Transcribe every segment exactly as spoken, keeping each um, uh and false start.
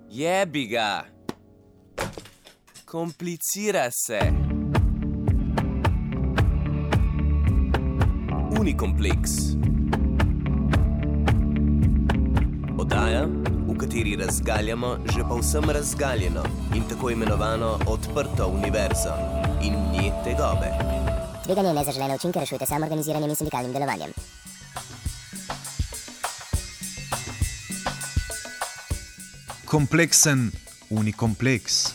Jebi ga. Komplicira se. Unikompleks. Oddaja, v kateri razgaljamo že povsem razgaljeno in tako imenovano odprto univerzo in nje tegobe. Tveganje nezaželene učinke rešujte samoorganiziranjem in sindikalnim delovanjem. Kompleksen unikompleks.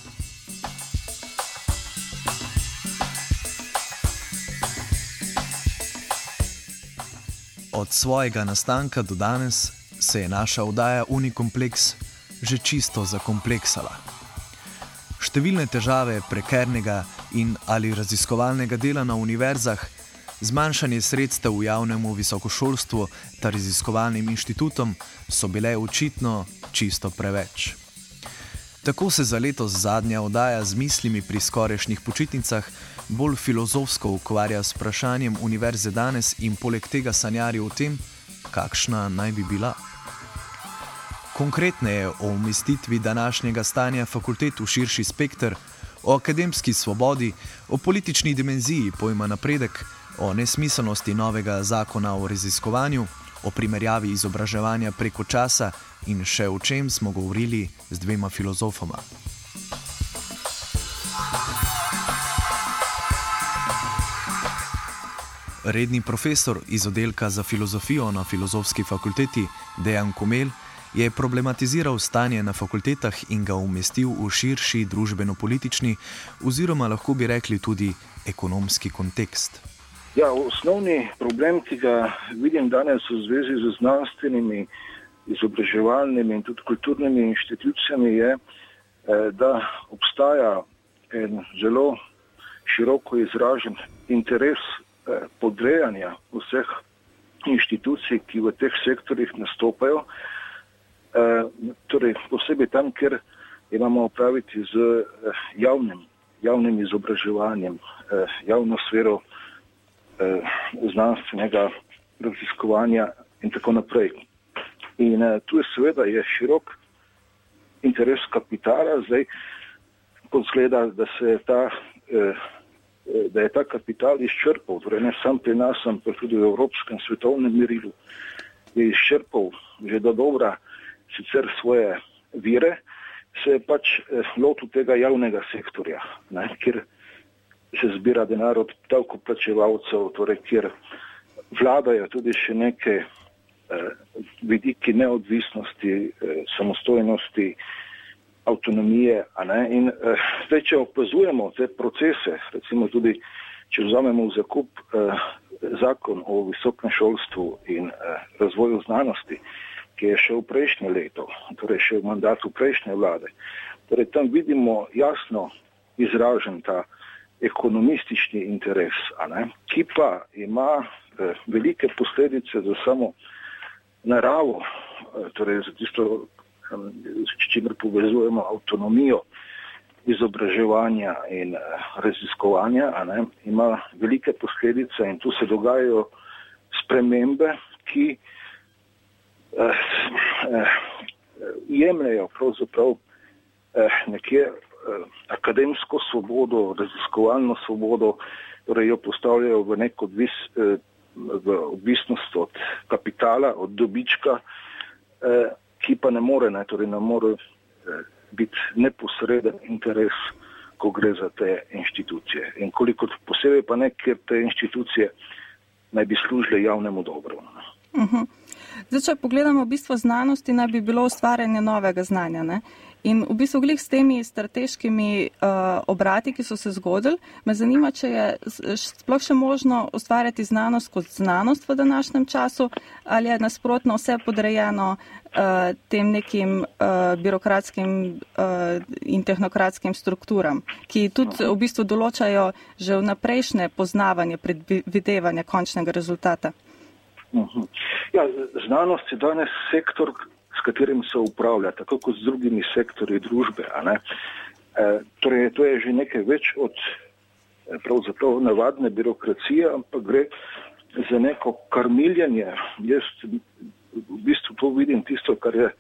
Od svojega nastanka do danes se je naša oddaja Unikompleks že čisto zakompleksala. Številne težave prekernega in ali raziskovalnega dela na univerzah, zmanjšanje sredstev v javnemu visokošolstvu ter raziskovalnim inštitutom so bile očitno čisto preveč. Tako se za letos zadnja oddaja z mislimi pri skorajšnjih počitnicah bolj filozofsko ukvarja s vprašanjem univerze danes in poleg tega sanjari o tem, kakšna naj bi bila. Konkretneje o umestitvi današnjega stanja fakultet v širši spekter, o akademski svobodi, o politični dimenziji pojma napredek, o nesmiselnosti novega zakona o raziskovanju, o primerjavi izobraževanja preko časa in še o čem smo govorili z dvema filozofoma. Redni profesor iz oddelka za filozofijo na Filozofski fakulteti Dejan Komelj je problematiziral stanje na fakultetah in ga umestil v širši družbeno-politični oziroma lahko bi rekli tudi ekonomski kontekst. Ja, osnovni problem, ki ga vidim danes v zvezi z znanstvenimi, izobraževalnimi in tudi kulturnimi inštitucijami je, da obstaja en zelo široko izražen interes podrejanja vseh inštitucij, ki v teh sektorjih nastopajo, torej posebej tam, kjer imamo opraviti z javnim, javnim izobraževanjem, javno sfero znanstvenega raziskovanja in tako naprej. In tu je seveda je širok interes kapitala, zdaj kot zgleda, da se je ta da je ta kapital izčrpal, torej ne sam pri nas, ampak tudi v evropskem svetovnem merilu, je izčrpal že do dobra sicer svoje vire, se je pač lotil tega javnega sektorja, ne, kjer se zbira denar od davkoplačevalcev, torej kjer vladajo tudi še neke eh, vidiki neodvisnosti, eh, samostojnosti, avtonomije, a ne, in eh, zdaj, če opazujemo te procese, recimo tudi, če vzamemo v zakup eh, zakon o visokem šolstvu in eh, razvoju znanosti, ki je še v prejšnje leto, torej še v mandatu prejšnje vlade, torej tam vidimo jasno izražen ta ekonomistični interes, a ne, ki pa ima eh, velike posledice za samo naravo, eh, torej za tisto, s čimer povezujemo avtonomijo izobraževanja in eh, raziskovanja, a ne, ima velike posledice in tu se dogajajo spremembe, ki eh, eh, jemljajo pravzaprav eh, nekje akademsko svobodo, raziskovalno svobodo, torej jo postavljajo v nek odvis, v odvisnost od kapitala, od dobička, ki pa ne more, ne, torej ne more biti neposreden interes, ko gre za te inštitucije. In koliko posebej pa ne, ker te inštitucije naj bi služile javnemu dobru. Uh-huh. Zdaj, če pogledamo bistvo znanosti, naj bi bilo ustvarjanje novega znanja, ne? In v bistvu glih s temi strateškimi uh, obrati, ki so se zgodili, me zanima, če je sploh še možno ustvarjati znanost kot znanost v današnjem času, ali je nasprotno vse podrejeno uh, tem nekim uh, birokratskim uh, in tehnokratskim strukturam, ki tudi v bistvu določajo že vnaprejšnje poznavanje, predvidevanje končnega rezultata. Uh-huh. Ja, znanost je danes sektor, s katerim se upravlja, tako kot z drugimi sektorji družbe. A ne? E, torej, to je že nekaj več od pravzaprav navadne birokracije, ampak gre za neko karmiljenje. Jaz v bistvu to vidim tisto, kar je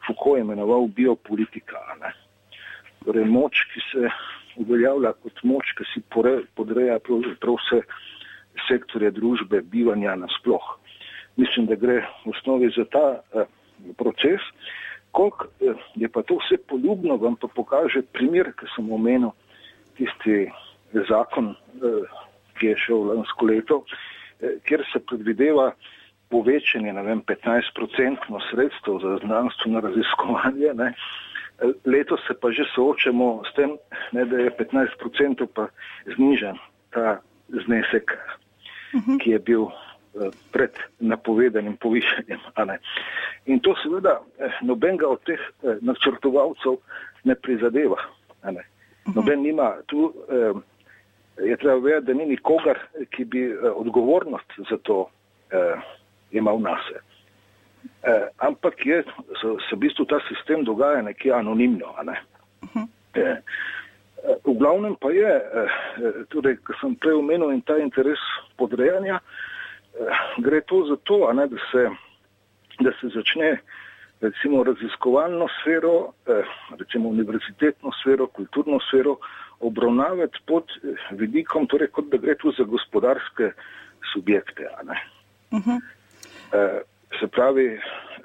Foucault imenoval biopolitika. Ne. Torej moč, ki se uveljavlja kot moč, ki si podreja prav vse sektorje družbe, bivanja nasploh. Mislim, da gre v osnovi za ta eh, proces. Koliko eh, je pa to vse poljubno, vam pa pokaže primer, ki sem omenil, tisti zakon, eh, ki je šel lansko leto, eh, kjer se predvideva povečanje, ne vem, petnajst procentno sredstev za znanstveno raziskovanje, ne. Letos se pa že soočamo s tem, ne, da je petnajst procentov pa znižan ta znesek, uh-huh. ki je bil eh, pred napovedanim povišanjem. In to seveda eh, nobenega od teh eh, načrtovalcev ne prizadeva. Ne. Uh-huh. Noben nima, tu eh, je treba vedeti, da ni nikogar, ki bi eh, odgovornost za to eh, imel nase. Eh, ampak je, se, se v bistvu ta sistem dogaja nekje anonimno. Ne? Uh-huh. eh, v glavnem pa je, eh, torej, ko sem prej omenil in ta interes podrejanja, eh, gre to za to, a ne, da, se, da se začne recimo raziskovalno sfero, eh, recimo univerzitetno sfero, kulturno sfero obravnavati pod vidikom, torej kot da gre tu za gospodarske subjekte. A ne? Uh-huh. eh, Se pravi,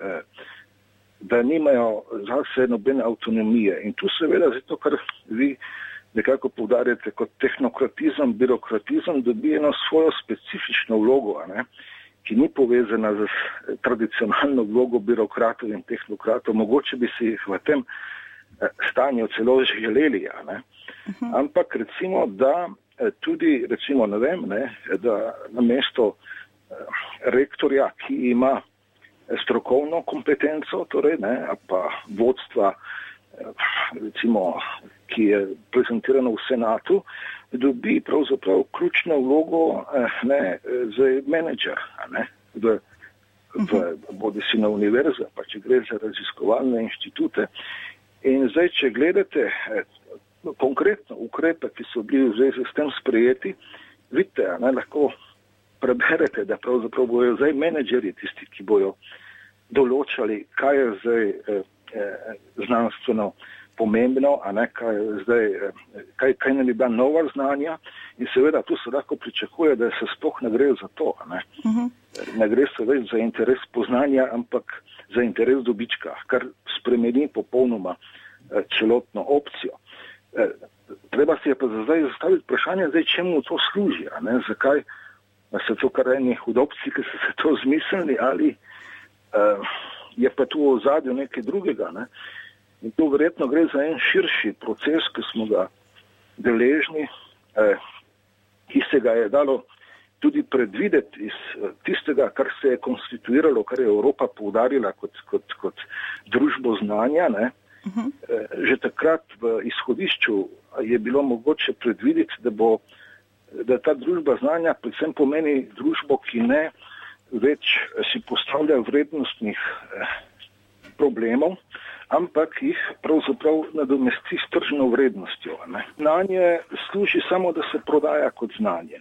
da nimajo zase nobene avtonomije. In tu seveda zato, kar vi nekako poudarjate kot tehnokratizem, birokratizem, dobi eno svojo specifično vlogo, ne, ki ni povezana z tradicionalno vlogo birokratov in tehnokratov. Mogoče bi si jih v tem stanju celo želeli. Ne. Uh-huh. Ampak recimo, da tudi, recimo, ne vem, ne, da namesto rektorja, ki ima strokovno kompetenco, torej, ne, pa vodstva, recimo, ki je prezentirano v Senatu, dobi pravzaprav ključno vlogo, ne, za menedžer, ne, v, v, bodi si na univerze, pa če gre za raziskovalne inštitute. In zdaj, če gledate no, konkretno ukrepe, ki so bili v zvezi s tem sprejeti, vidite, ne, lahko preberete, da pravzaprav bojo zdaj menedžeri tisti, ki bojo določali, kaj je zdaj eh, eh, znanstveno pomembno, a ne, kaj je zdaj, eh, kaj, kaj ne bi bila nova znanja in seveda tu se lahko pričakuje, da se sploh ne gre za to, a ne. Uh-huh. Ne gre se več za interes poznanja, ampak za interes dobička, kar spremeni popolnoma eh, celotno opcijo. Eh, treba si je pa za zdaj zastaviti vprašanje, zdaj čemu to služi, a ne, zakaj so to kar eni hudobci, ki so se to zmislili, ali uh, je pa tu v ozadju nekaj drugega. Ne? In to verjetno gre za en širši proces, ki smo ga deležni, eh, ki se ga je dalo tudi predvideti iz eh, tistega, kar se je konstituiralo, kar je Evropa poudarila kot, kot, kot družbo znanja. Ne? Uh-huh. Eh, že takrat v izhodišču je bilo mogoče predvideti, da bo da ta družba znanja predvsem pomeni družbo, ki ne več si postavlja vrednostnih eh, problemov, ampak jih pravzaprav nadomesti s tržno vrednostjo. Ne. Znanje služi samo, da se prodaja kot znanje.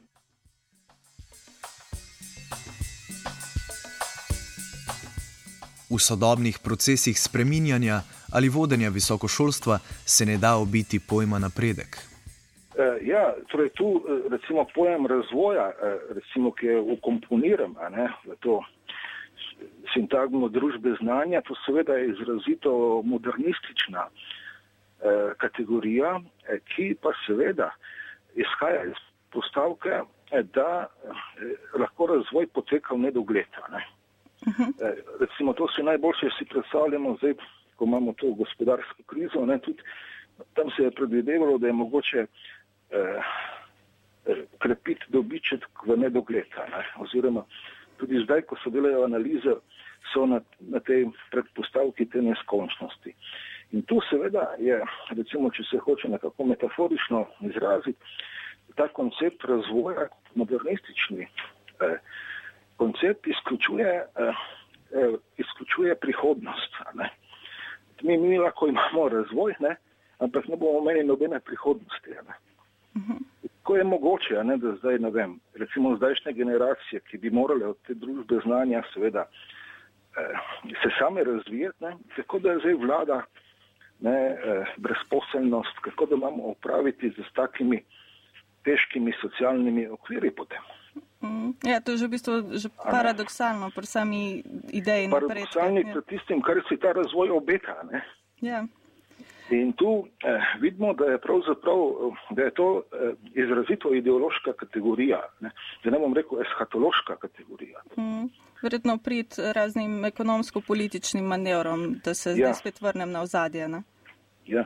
V sodobnih procesih spreminjanja ali vodenja visokošolstva se ne da obiti pojma napredek. Ja, torej tu recimo pojem razvoja, recimo, ki je ukomponiran v to sintagmo družbe znanja, to seveda je izrazito modernistična eh, kategorija, eh, ki pa seveda izhaja iz postavke, eh, da eh, lahko razvoj poteka v nedogled. Ne? Uh-huh. Eh, recimo to si najboljše si predstavljamo zdaj, ko imamo to gospodarsko krizo, ne, tudi tam se je predvidevalo, da je mogoče Eh, krepiti dobiček v nedogled, ne? Oziroma tudi zdaj, ko se delajo analize, so na, na tej predpostavki te neskončnosti. In tu seveda je, recimo, če se hoče nekako metaforično izraziti, ta koncept razvoja, modernistični eh, koncept izključuje, eh, izključuje prihodnost. Ne? Mi, mi lahko imamo razvoj, ne? Ampak ne bomo imeli nobene prihodnosti. Ne? Ko je mogoče, ne, da zdaj, ne vem, recimo zdajšnje generacije, ki bi morale od te družbe znanja seveda se same razvijati, ne, tako da je zdaj vlada ne, brezposelnost, kako da imamo opraviti z takimi težkimi socialnimi okviri potem. Mm, ja, to je že v bistvu že paradoksalno pri sami ideji napredka. Paradoksalni pred tistim, kar si ta razvoj obeta. Ne. Ja. In tu eh, vidimo, da je pravzaprav, da je to eh, izrazito ideološka kategorija, ne, da ne bom rekel eshatološka kategorija. Mm, verjetno prid raznim ekonomsko-političnim manevrom, da se zdaj ja. spet vrnem na ozadje. Ne? Ja.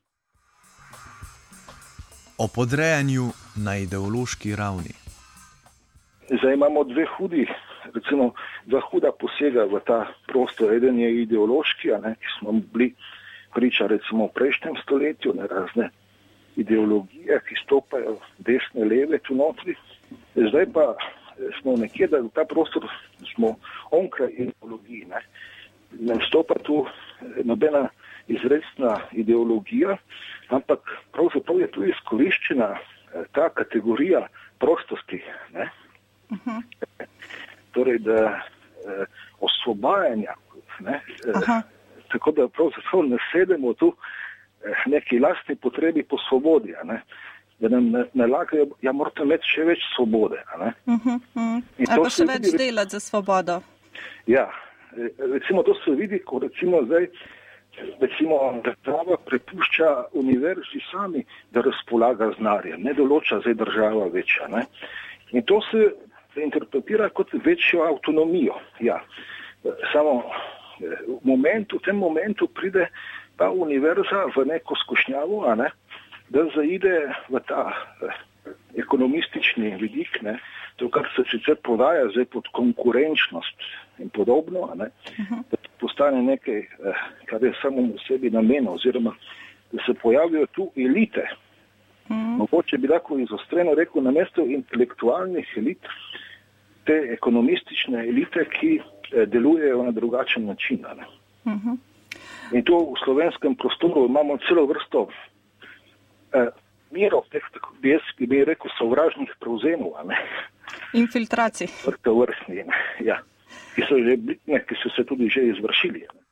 O podrejanju na ideološki ravni. Zdaj imamo dve hudi, recimo dva huda posega v ta prostor. Eden je ideološki, a ne, ki smo bili priča recimo v prejšnjem stoletju, ne, razne ideologije, ki stopajo desne, leve tu notri. Zdaj pa smo nekje, da v ta prostor smo onkraj ideologiji. Ne, ne stopa tu nobena izrecna ideologija, ampak pravzaprav je tu izkoriščena ta kategorija prostosti. Ne. Uh-huh. Torej, da eh, osvobajanja, ne, eh, tako da pravzaprav ne sedemo tu eh, neki lastni potrebi po svobodi, ne, da nam nalagajo, ja, morate imeti še več svobode. Ne. Uh-huh, uh-huh. Ali pa še več vidi, delati za svobodo. Ja, recimo to se vidi, ko recimo zdaj, recimo država prepušča univerzi sami, da razpolaga znarjem, ne določa zdaj država večja. Ne. In to se interpretira kot večjo avtonomijo. Ja. Samo v, momentu, v tem momentu pride pa univerza v neko skušnjavo, a ne, da zaide v ta eh, ekonomistični vidik, ne, to, kar se sicer podaja zdaj pod konkurenčnost in podobno, a ne, uh-huh. da postane nekaj, eh, kar je samo v sebi namen, oziroma da se pojavijo tu elite. Uh-huh. Mogoče bi lahko izostreno rekel, namesto intelektualnih elit, te ekonomistične elite, ki eh, delujejo na drugačen način. Uh-huh. In to v slovenskem prostoru imamo celo vrsto eh, mirov, teh, tako bi jaz bi rekel, sovražnih prevzemov. Infiltracij. Vrste vrstni, ja, ki so, že, ne, ki so se tudi že izvršili. Ne.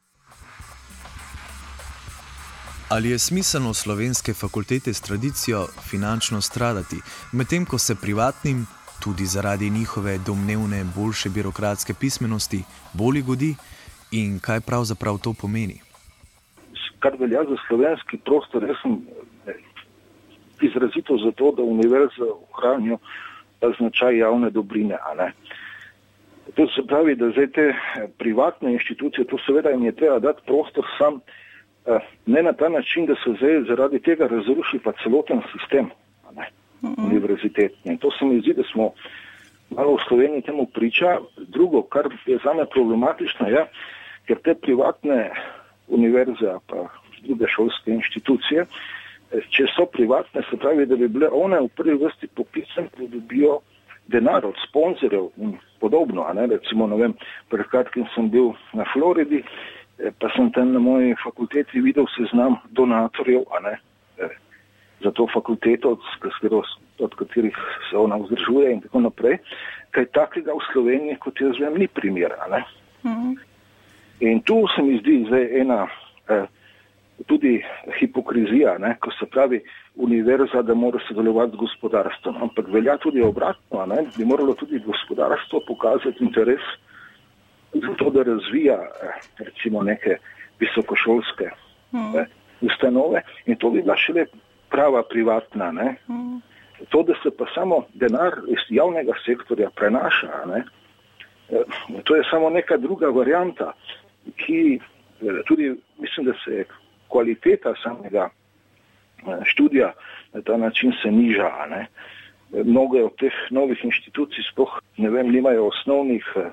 Ali je smiselno slovenske fakultete s tradicijo finančno stradati, medtem ko se privatnim, tudi zaradi njihove domnevne boljše birokratske pismenosti, bolj godi in kaj pravzaprav to pomeni? Kar velja za slovenski prostor, jaz sem izrazito za to, da univerze ohranijo značaj javne dobrine. A ne? To se pravi, da zdaj te privatne inštitucije, to seveda jim je treba dati prostor sam, ne na ta način, da se zdaj zaradi tega razruši pa celoten sistem, a ne, univerzitetni. In to se mi zdi, da smo malo v Sloveniji temu priča. Drugo, kar je zame problematično, je, ker te privatne univerze pa druge šolske inštitucije, če so privatne, se pravi, da bi bile one v prvi vrsti poklicem, da dobijo denar od sponzorjev in podobno. A ne? Recimo, ne vem, pred kratkim sem bil na Floridi, pa sem tam na moji fakulteti videl seznam donatorjev, a ne, za to fakulteto, od, od katerih se ona vzdržuje in tako naprej. Kaj takega v Sloveniji, kot jaz vem, ni primer, a ne. Mm-hmm. In tu se mi zdi zdaj ena eh, tudi hipokrizija, ne, ko se pravi univerza, da mora sodelovati z gospodarstvom, ampak velja tudi obratno, a ne, bi moralo tudi gospodarstvo pokazati interes za to, da razvija recimo neke visokošolske mm. eh, ustanove, in to bi bila šele prava privatna. Ne. Mm. To, da se pa samo denar iz javnega sektorja prenaša, ne, eh, to je samo neka druga varianta, ki eh, tudi mislim, da se kvaliteta samega eh, študija na ta način se niža. Ne. Mnoge od teh novih inštitucij sploh, ne vem, nimajo osnovnih eh,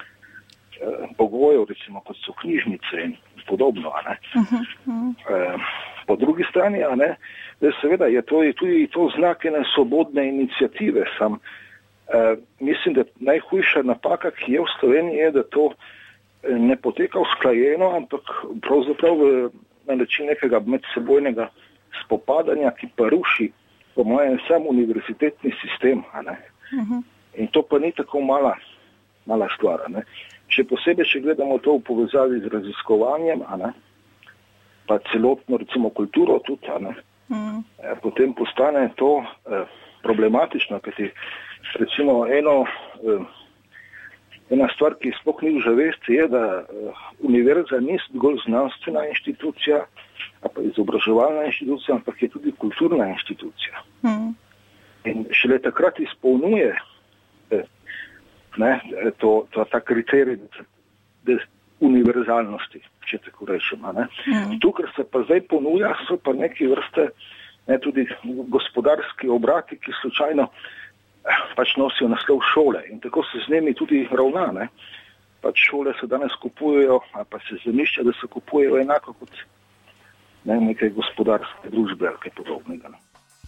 pogojev, recimo, kot so knjižnice in podobno. A ne. Uh-huh, uh-huh. E, po drugi strani, a ne, seveda je to je tudi to znak ene svobodne iniciative. Sam e, mislim, da najhujša napaka, ki je v Sloveniji, je, da to ne poteka usklajeno, ampak pravzaprav na način nekega medsebojnega spopadanja, ki pa ruši, po mojem, sam univerzitetni sistem. A ne. Uh-huh. In to pa ni tako mala, mala stvar. Ne. Še posebej, če gledamo to v povezavi z raziskovanjem, a ne, pa celotno recimo kulturo tudi, a ne, mm. eh, potem postane to eh, problematično, kajti recimo eno, eh, ena stvar, ki sploh ni v zavesti, je, da eh, univerza ni zgolj znanstvena inštitucija, a pa izobraževalna inštitucija, ampak je tudi kulturna inštitucija. Mm. In šele takrat izpolnjuje eh, ne, to, to, ta kriterij de univerzalnosti, če tako rečem. Ne. Mm. Tu, kar se pa zdaj ponuja, so pa neke vrste ne, tudi gospodarski obrati, ki slučajno eh, pač nosijo naslov šole in tako se z njimi tudi ravna. Ne. Pač šole se danes kupujejo, a pa se zamišlja, da se kupujejo enako kot ne, nekaj gospodarske družbe ali kaj podobnega. Ne.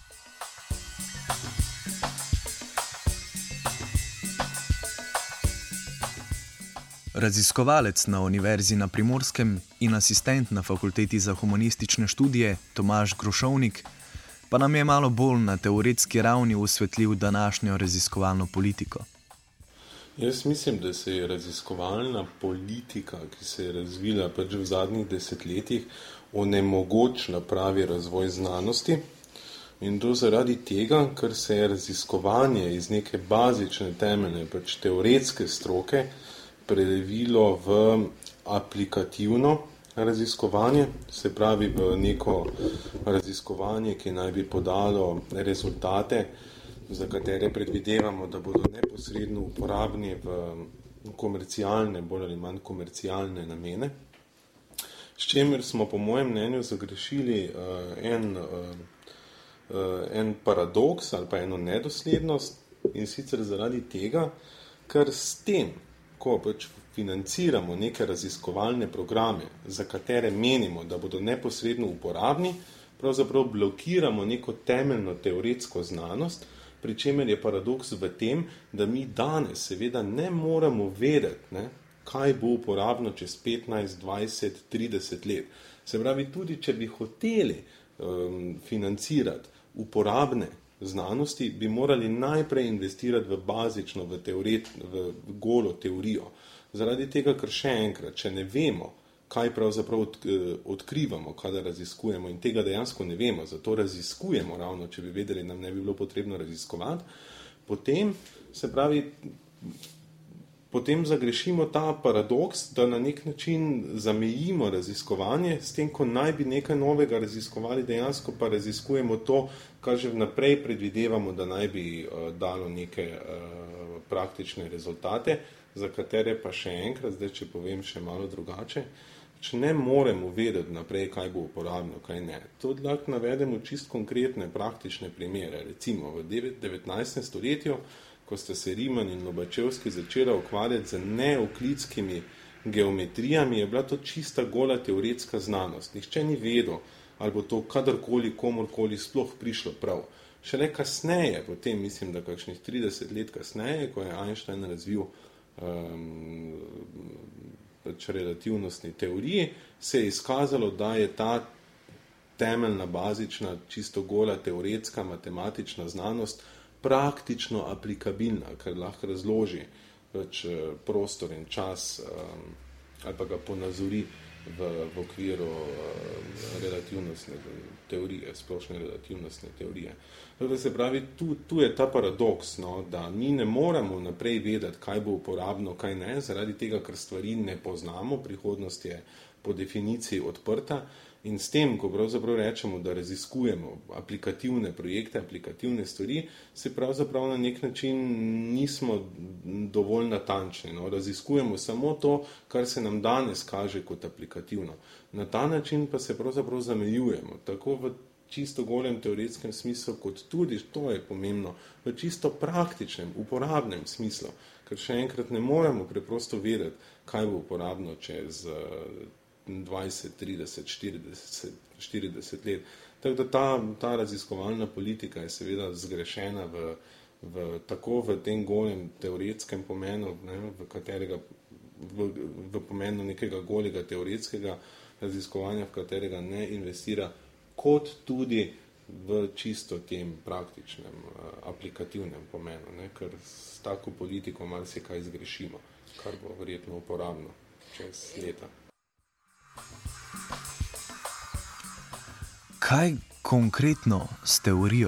Raziskovalec na Univerzi na Primorskem in asistent na Fakulteti za humanistične študije Tomaž Grošovnik pa nam je malo bolj na teoretski ravni osvetlil današnjo raziskovalno politiko. Jaz mislim, da se je raziskovalna politika, ki se je razvila pač v zadnjih desetletjih, onemogočila pravi razvoj znanosti in to zaradi tega, ker se je raziskovanje iz neke bazične temeljne, pač teoretske stroke prelevilo v aplikativno raziskovanje, se pravi v neko raziskovanje, ki naj bi podalo rezultate, za katere predvidevamo, da bodo neposredno uporabni v komercialne, bolj ali manj komercialne namene. S čemer smo po mojem mnenju zagrešili uh, en, uh, uh, en paradoks ali pa eno nedoslednost in sicer zaradi tega, ker s tem, ko pač financiramo neke raziskovalne programe, za katere menimo, da bodo neposredno uporabni, pravzaprav blokiramo neko temeljno teoretsko znanost, pri čemer je paradoks v tem, da mi danes seveda ne moremo vedeti, ne, kaj bo uporabno čez petnajst, dvajset, trideset let. Se pravi, tudi če bi hoteli um, financirati uporabne znanosti, bi morali najprej investirati v bazično, v, teoret, v golo teorijo. Zaradi tega, ker še enkrat, če ne vemo, kaj pravzaprav odkrivamo, kada raziskujemo in tega dejansko ne vemo, zato raziskujemo ravno, če bi vedeli, nam ne bi bilo potrebno raziskovati, potem se pravi, potem zagrešimo ta paradoks, da na nek način zamejimo raziskovanje, s tem, ko naj bi nekaj novega raziskovali, dejansko pa raziskujemo to, kar že vnaprej predvidevamo, da naj bi uh, dalo neke uh, praktične rezultate, za katere pa še enkrat, zdaj če povem še malo drugače, če ne moremo vedeti naprej, kaj bo uporabno, kaj ne. To lahko navedemo čist konkretne praktične primere. Recimo v devetnajstem stoletju, ko sta se Riemann in Lobačevski začela ukvarjati z neeuklidskimi geometrijami, je bila to čista gola teoretska znanost. Nihče ni vedel, ali bo to kadarkoli, komorkoli sploh prišlo prav. Šele kasneje, potem mislim, da kakšnih trideset let kasneje, ko je Einstein razvil um, pač relativnostni teoriji, se je izkazalo, da je ta temeljna, bazična, čisto gola teoretska, matematična znanost praktično aplikabilna, ker lahko razloži pač prostor in čas um, ali pa ga ponazori v, v okviru um, relativnostne teorije, splošne relativnostne teorije. Torej se pravi, tu, tu je ta paradoks, no, da mi ne moremo naprej vedeti, kaj bo uporabno, kaj ne, zaradi tega, ker stvari ne poznamo, prihodnost je po definiciji odprta in s tem, ko pravzaprav rečemo, da raziskujemo aplikativne projekte, aplikativne stvari, se pravzaprav na nek način nismo dovolj natančni. No. Raziskujemo samo to, kar se nam danes kaže kot aplikativno. Na ta način pa se pravzaprav zamejujemo, tako v čisto golem teoretskem smislu, kot tudi, to je pomembno, v čisto praktičnem, uporabnem smislu, ker še enkrat ne moremo preprosto vedeti, kaj bo uporabno čez dvajset, trideset, štirideset, štirideset let. Tako da ta, ta raziskovalna politika je seveda zgrešena v, v, tako v tem golem teoretskem pomenu, ne, v katerega, v, v pomenu nekega golega teoretskega raziskovanja, v katerega ne investira, kot tudi v čisto tem praktičnem, aplikativnem pomenu, ne, ker s tako politiko malo se kaj zgrešimo. kar bo verjetno uporabno čez leta. Kaj konkretno s teorijo?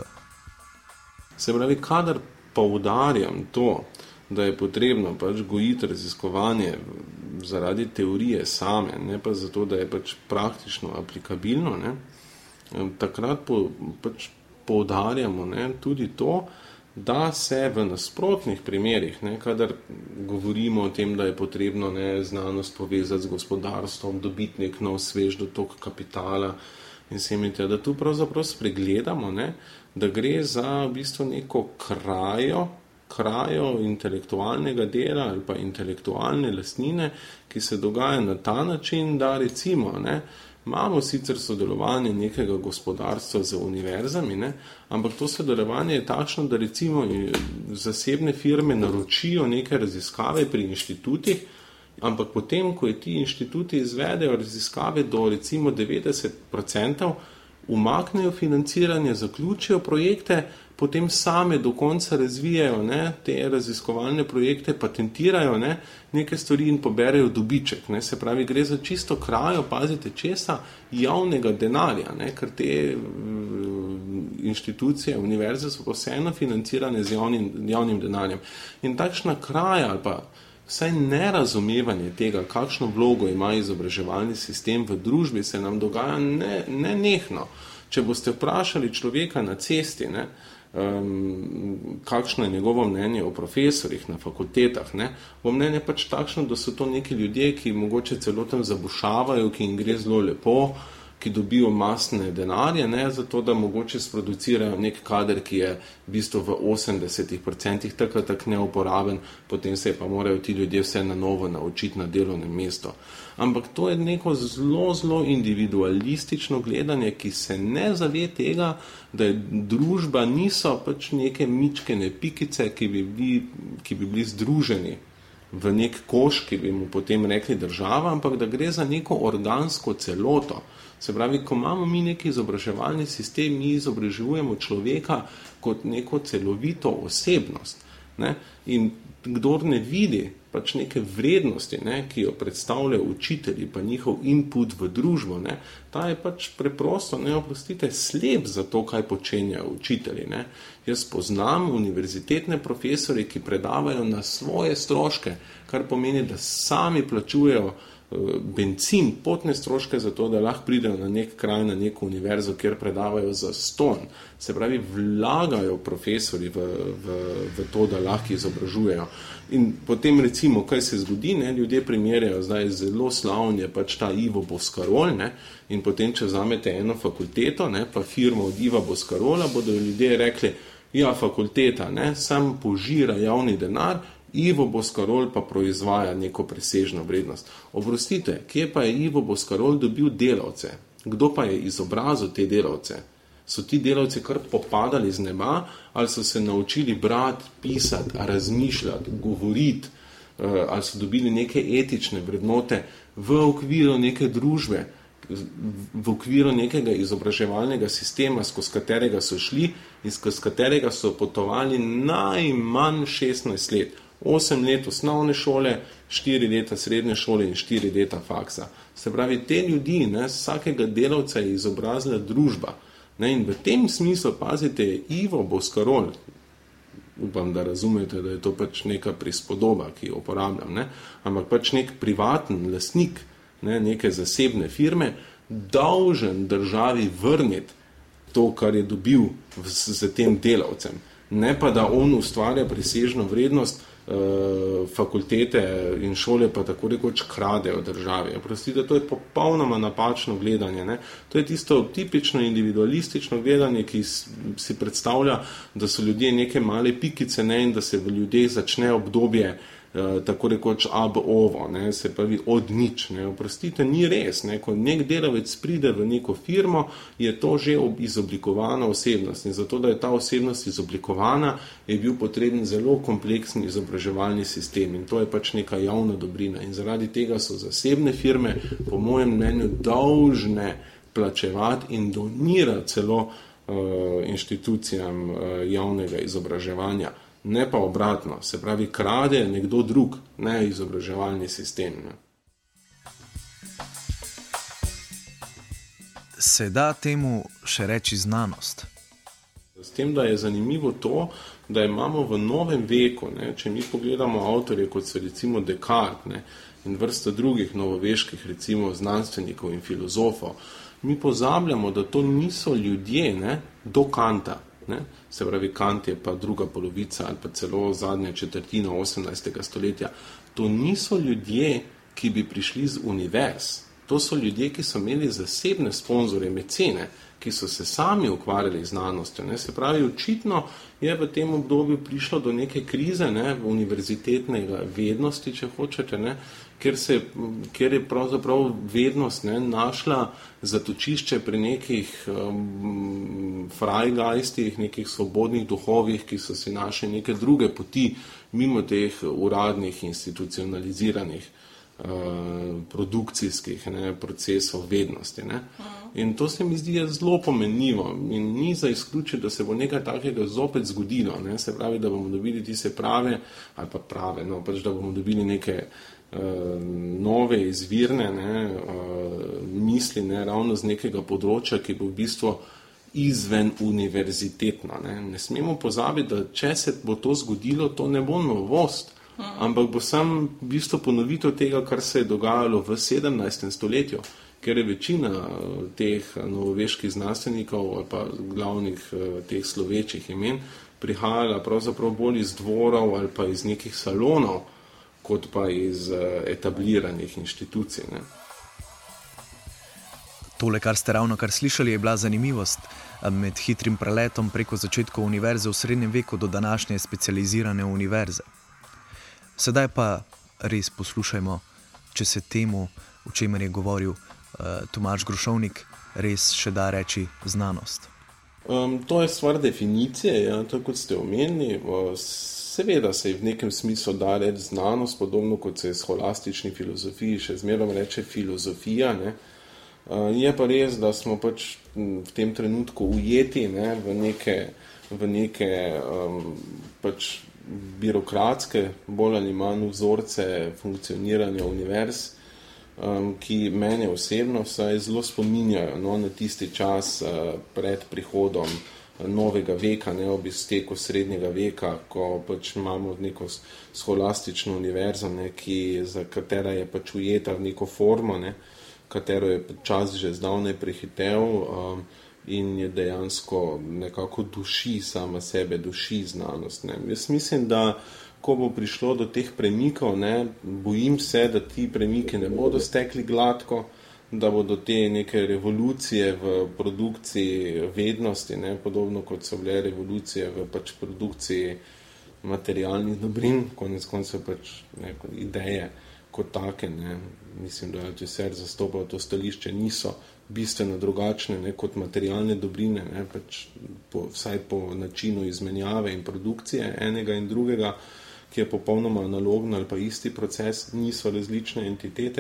Se pravi, kadar poudarjam to, da je potrebno pač gojiti raziskovanje zaradi teorije same, ne pa zato, da je pač praktično aplikabilno, ne, takrat po, pač poudarjamo, ne, tudi to, da se v nasprotnih primerih, ne, kadar govorimo o tem, da je potrebno, ne, znanost povezati z gospodarstvom, dobiti nek nov svež dotok kapitala in se imeti, da tu pravzaprav spregledamo, ne, da gre za v bistvu neko krajo, krajo intelektualnega dela ali pa intelektualne lastnine, ki se dogaja na ta način, da recimo, ne, imamo sicer sodelovanje nekega gospodarstva z univerzami, ne, ampak to sodelovanje je takšno, da recimo zasebne firme naročijo neke raziskave pri inštitutih, ampak potem, ko je ti inštituti izvedejo raziskave do recimo devetdeset procentov, umaknejo financiranje, zaključijo projekte, potem same do konca razvijajo, ne, te raziskovalne projekte, patentirajo, ne, neke stvari in poberejo dobiček. Ne. Se pravi, gre za čisto krajo, pazite, česa, javnega denarja, ne, ker te inštitucije, univerze so vseeno financirane z javnim, javnim denarjem. In takšna kraja ali pa vsaj nerazumevanje tega, kakšno vlogo ima izobraževalni sistem v družbi, se nam dogaja ne, ne nehno. Če boste vprašali človeka na cesti, ne, um, kakšno je njegovo mnenje o profesorjih na fakultetah, ne, bo mnenje pač takšno, da so to neki ljudje, ki mogoče celo tam zabušavajo, ki jim gre zelo lepo, ki dobijo masne denarje, ne, zato da mogoče sproducirajo nek kader, ki je v bistvu v osemdesetih procentih tako tak neuporaben, potem se pa morajo ti ljudje vse na novo naučiti na delovnem mestu. Ampak to je neko zelo, zelo individualistično gledanje, ki se ne zave tega, da je družba niso pač neke mičkene pikice, ki bi bili, ki bi bili združeni v nek koš, ki bi mu potem rekli država, ampak da gre za neko organsko celoto. Se pravi, ko imamo mi neki izobraževalni sistem, mi izobražujemo človeka kot neko celovito osebnost. Ne? In kdor ne vidi pač neke vrednosti, ne, ki jo predstavljajo učitelji, pa njihov input v družbo, ne, ta je pač preprosto, ne, oprostite, slep za to, kaj počenjajo učitelji. Ne. Jaz poznam univerzitetne profesorje, ki predavajo na svoje stroške, kar pomeni, da sami plačujejo bencin, potne stroške za to, da lahko pridejo na nek kraj, na neko univerzo, kjer predavajo za ston. Se pravi, vlagajo profesori v, v, v to, da lahko izobražujejo. In potem recimo, kaj se zgodi, ne, ljudje primerjajo, zdaj zelo slavn je pač ta Ivo Boscarol, ne, in potem, če vzamete eno fakulteto, ne, pa firmo od Iva Boscarola, bodo ljudje rekli, ja, fakulteta, ne, sam požira javni denar, Ivo Boscarol pa proizvaja neko presežno vrednost. Oprostite, kje pa je Ivo Boscarol dobil delavce? Kdo pa je izobrazil te delavce? So ti delavci kar popadali z neba, ali so se naučili brati, pisati, razmišljati, govoriti, ali so dobili neke etične vrednote v okviru neke družbe, v okviru nekega izobraževalnega sistema, skozi katerega so šli in skozi katerega so potovali najmanj šestnajst let. osem let osnovne šole, štiri leta srednje šole in štiri leta faksa. Se pravi, te ljudi, ne, vsakega delavca je izobrazila družba. Ne, in v tem smislu, pazite, Ivo Boscarol, upam, da razumete, da je to pač neka prispodoba, ki jo uporabljam, ne, ampak pač nek privaten lastnik, ne, neke zasebne firme, dolžen državi vrniti to, kar je dobil z tem delavcem. Ne pa, da on ustvarja presežno vrednost, fakultete in šole pa tako rekoč kradejo državi. Prostite, to je popolnoma napačno gledanje. Ne? To je tisto tipično individualistično gledanje, ki si predstavlja, da so ljudje neke male pikice, ne, in da se v ljudeh začne obdobje tako rekoč ab ovo, ne, se pravi od nič. Ne. Oprostite, ni res. Ne. Ko nek delavec pride v neko firmo, je to že izoblikovana osebnost. In zato, da je ta osebnost izoblikovana, je bil potreben zelo kompleksen izobraževalni sistem. In to je pač neka javna dobrina. In zaradi tega so zasebne firme, po mojem mnenju, dolžne plačevati in donirati celo uh, inštitucijam uh, javnega izobraževanja. ne pa obratno. Se pravi, krade nekdo drug, ne izobraževalni sistem. Ne. Se da temu še reči znanost? S tem, da je zanimivo to, da imamo v novem veku, ne, če mi pogledamo avtorje, kot so recimo Descartes, ne, in vrsta drugih novoveških recimo znanstvenikov in filozofov, mi pozabljamo, da to niso ljudje, ne, do Kanta. Ne. Se pravi, Kant je pa druga polovica ali pa celo zadnja četrtina osemnajstega stoletja. To niso ljudje, ki bi prišli z univerz. To so ljudje, ki so imeli zasebne sponzorje, mecene, ki so se sami ukvarjali z znanostjo. Ne. Se pravi, očitno je v tem obdobju prišlo do neke krize, ne, univerzitetnega vednosti, če hočete, ne, kjer, se, kjer je pravzaprav vednost, ne, našla zatočišče pri nekih um, frajgeistih, nekih svobodnih duhovih, ki so si našli neke druge poti mimo teh uradnih, institucionaliziranih produkcijskih, ne, procesov vednosti. Ne. In to se mi zdi zelo pomenljivo in ni za izključiti, da se bo nekaj takega zopet zgodilo. Ne. Se pravi, da bomo dobili tiste prave, ali pa prave, no, pač da bomo dobili neke uh, nove izvirne ne, uh, misli, ne, ravno z nekega področja, ki bo v bistvu izven univerzitetno. Ne. Ne smemo pozabiti, da če se bo to zgodilo, to ne bo novost, ampak bo sam v bistvu ponovitev tega, kar se je dogajalo v sedemnajstem stoletju, ker je večina teh novoveških znanstvenikov ali pa glavnih teh slovečih imen prihajala pravzaprav bolj iz dvorov ali pa iz nekih salonov, kot pa iz etabliranih inštitucij. Ne. Tole, kar ste ravno kar slišali, je bila zanimivost med hitrim preletom preko začetkov univerze v srednjem veku do današnje specializirane univerze. Sedaj pa res poslušajmo, če se temu, o čemer je govoril uh, Tomaž Grošovnik, res še da reči znanost. Um, to je stvar definicije, ja, tako kot ste omenili. Seveda se je v nekem smislu da reči znanost, podobno kot se je scholastični filozofiji še zmerom reče filozofija. Ne. Uh, je pa res, da smo pač v tem trenutku ujeti ne, v neke, v neke um, pač birokratske, bolj ali manj vzorce funkcioniranja univerz, um, ki mene osebno vsaj zelo spominjajo no, na tisti čas uh, pred prihodom novega veka, ne, ob izteku srednjega veka, ko pač imamo neko scholastično univerzo, ne, ki, za katera je pač ujeta v neko formo, ne, katero je čas že zdavnaj prehitel, um, in je dejansko nekako duši sama sebe, duši znanost. Ne. Jaz mislim, da ko bo prišlo do teh premikov, ne, bojim se, da ti premiki ne bodo stekli gladko, da bodo te neke revolucije v produkciji vednosti, ne, podobno kot so bile revolucije v pač produkciji materialnih dobrin, konec koncev pač neko ideje kot take, ne. Mislim, da Althusser zastopal to stališče, niso bistveno drugačne ne, kot materialne dobrine, ne, pač po, vsaj po načinu izmenjave in produkcije enega in drugega, ki je popolnoma analogno ali pa isti proces, niso različne entitete.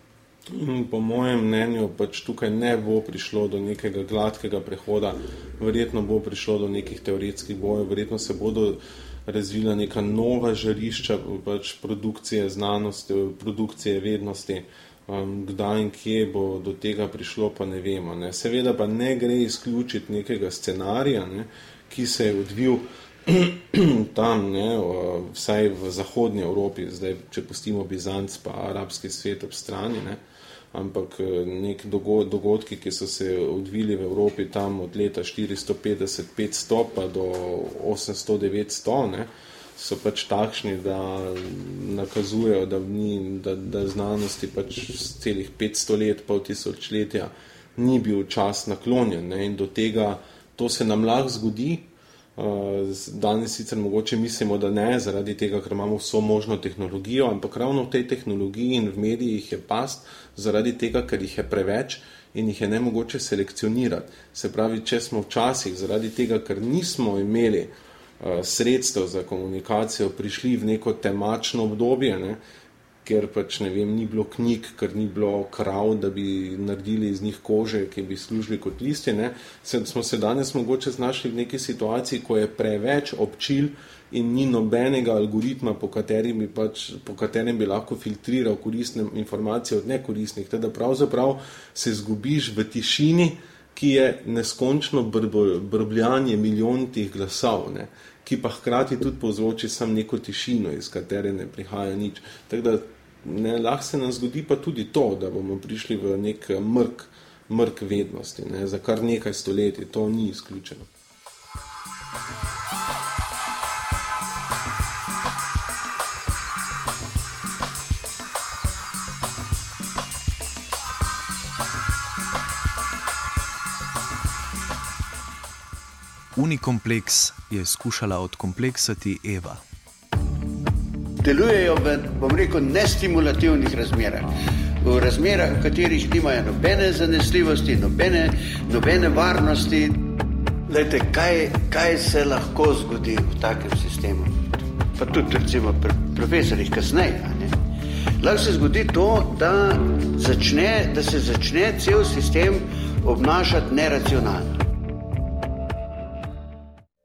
In po mojem mnenju pač tukaj ne bo prišlo do nekega gladkega prehoda, verjetno bo prišlo do nekih teoretskih bojev, verjetno se bodo razvila neka nova žarišča pač produkcije znanosti, produkcije vednosti. Um, kdaj in kje bo do tega prišlo, pa ne vemo. Ne. Seveda pa ne gre izključiti nekega scenarija, ne, ki se je odvil tam, ne, vsaj v zahodnji Evropi, zdaj, če pustimo Bizanc pa arabski svet ob strani, ne, ampak nek dogodki, ki so se odvili v Evropi tam od leta štiristo petdeset do petsto pa do osemsto devetsto, ne, so pač takšni, da nakazujejo, da, ni, da, da znanosti pač celih petsto let, pol tisočletja ni bil čas naklonjen. Ne? In do tega, to se nam lahko zgodi. Danes sicer mogoče mislimo, da ne, zaradi tega, ker imamo vso možno tehnologijo, ampak ravno v tej tehnologiji in v medijih je past zaradi tega, ker jih je preveč in jih je nemogoče selekcionirati. Se pravi, če smo včasih zaradi tega, ker nismo imeli sredstev za komunikacijo prišli v neko temačno obdobje, ne, ker pač, ne vem, ni bilo knjig, ker ni bilo krav, da bi naredili iz njih kože, ki bi služili kot listje, ne. Smo se danes mogoče znašli v neki situaciji, ko je preveč občil in ni nobenega algoritma, po katerem bi, pač, po katerem bi lahko filtriral koristne informacije od nekoristnih. Teda pravzaprav se zgubiš v tišini, ki je neskončno brbljanje milijontih glasov, ne, ki pa hkrati tudi povzroči sam neko tišino, iz katere ne prihaja nič. Tako da ne, lahko se nam zgodi pa tudi to, da bomo prišli v nek mrk, mrk vednosti, ne, za kar nekaj stoletij, to ni izključeno. Unikompleks je skušala odkompleksati Eva. Delujejo v, bom rekel, nestimulativnih razmerah. V razmerah, v katerih nimajo nobene zanesljivosti, nobene, nobene varnosti. Glejte, kaj, kaj se lahko zgodi v takem sistemu? Pa tudi, recimo, pri profesorjih kasneje, ne? Lahko se zgodi to, da, začne, da se začne cel sistem obnašati neracionalno.